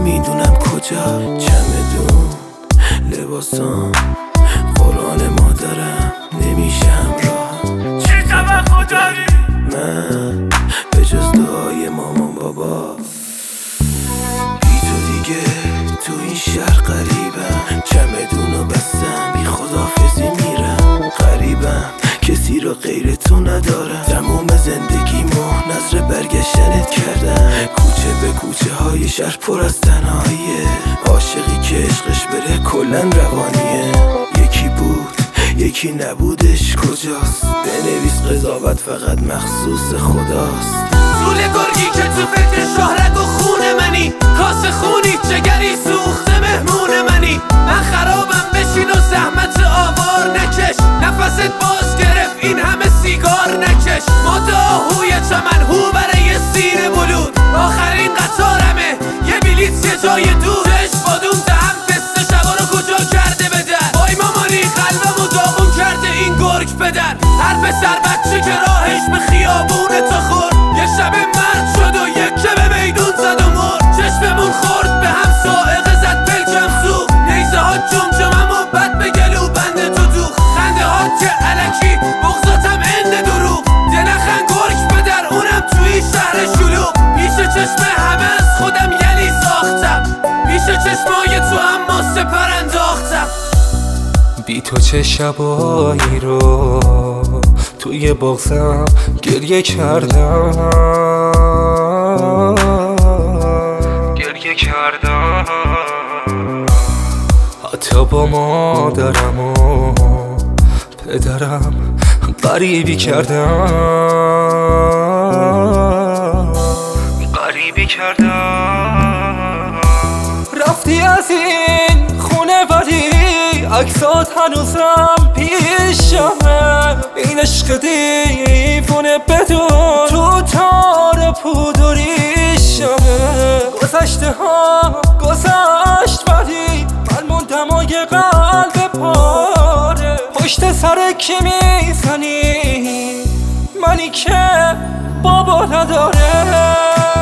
نمیدونم کجا. چمدون، لباسام، قرآن مادرم، نمیشه همراه. چی توقع داری؟ من به جز دعای مامان بابا بی تو دیگه تو این شهر غریبم. چمدونو بستم بی خداحافظی میرم. غریبم کسی رو غیر تو ندارم. تموم زندگیمو نظر برگشتنت کردم. کوچه به کوچه های شهر پر از تنهاییه. عاشقی که عشقش بره کلن روانیه. یکی بود یکی نبودش کجاست؟ بنویس قضاوت فقط مخصوص خداست. طول گرگی که تو فکر شهرک و خون منی. کاسه خونی جگری سوخته مهمون منی. من خرابم بشین و زحمت آوار نکش. نفست باز گرفت این همه سیگار نکش. ماده آهوی چمن هو برای سینه بلود. آخرین قطارمه یه بلیت یه جای دور. چشم بادون دهم دست شبا رو کجا کرده بدن. وای مامانی قلبمو داغون کرده این گرگ پدر. هر پسر بچه که راهش به خیابون تا خورد. یه شب مرد شد و یک که به میدون زد و مرد. چشممون خورد به هم سائقه زد پلکم سوخت. نیزه ها جمجمم و بد به گلو بند تو دوخ. خنده ها که علکی بغضاتم اند دروغ. دنخن گرگ پدر اونم توی شهر شلوغ. پیش چشم همه از خودم یلی ساختم. پیش چشمای تو اما سپر انداختم. بی تو چه شبایی رو توی بغضم گریه کردم. حتی با مادرم و پدرم غریبی کردم. رفتی از این خونه ولی عکسات هنوزم پیشمه. این عشق دیوونه بدون تو تار پودریشمه. گذشته ها گذشت ولی من موندم و یه قلب پاره. پشت سر کی میزنی منی که بابا نداره.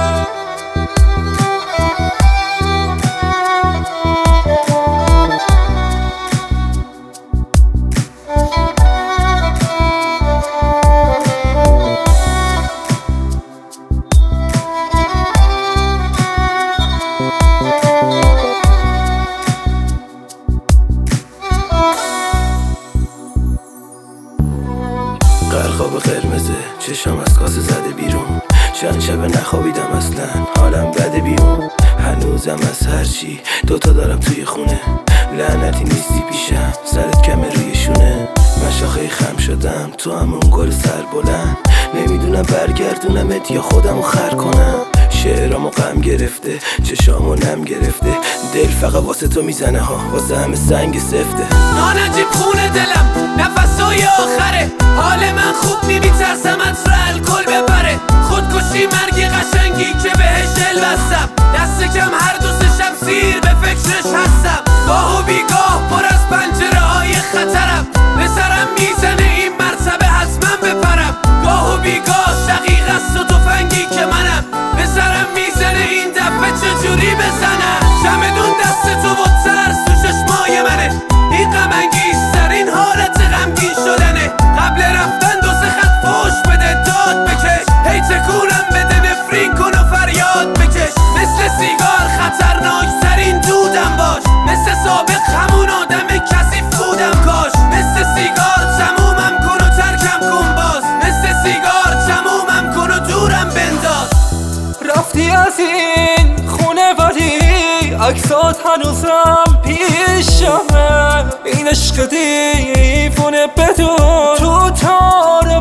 قرقاب قرمزه چشم از کاسه زده بیرون. چند شب نخوابیدم اصلا حالم بده بیرون. هنوزم از هرچی دوتا دارم توی خونه. لعنتی نیستی پیشم سرت کمه روی شونه. من شاخه خم شدم تو همون گل سر بلند. نمیدونم برگردونمت یا خودمو خر کنم. شعرامو غم گرفته چشامو نم گرفته. دل فقط واسه تو میزنه ها واسه همه سنگ سفته. نانجیب خونه دلم نفسای آخره. حال من خوب نی میترسم عطر الکل ببره. خودکشی مرگی قشنگی که بهش دل بستم. دست کم هر دو سه شب سیر به فکرش هستم. گاه و بیگاه پر از پنجره های خطرم. به سرم میزنه این مرتبه حتما بپرم. گاه و بیگاه دقیق است و تفنگی که منم. به سرم میزنه این دفعه چجوری بزنم. چمدون دست تو و ترس تو چشمای منه. این غم انگیزترین حالت غمگین شدنه. قبل رفتن دو سه خط فوش بده داد بکش. هی تکونم بده نفرین کن و فریاد بکش. مثل سیگار خطرناکترین دودم باش. مثل سابق همون آدم کسی فودم کاش. مثل سیگار تمومم کن و ترکم کن باز. مثل سیگار تمومم کن و دورم بنداز. رفتی از این خونه ولی عکسات هنوزم پیشمه. این عشق دیوونه بدون تو تار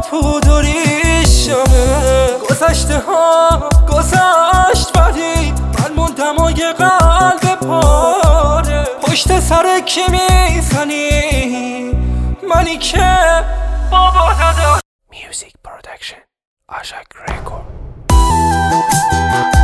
پودریشمه. گذشته ها گذشت ولی من موندم و یه قلب پاره. پشت سر کی میزنی منی که بابا نداره. Music Production Ashak Record.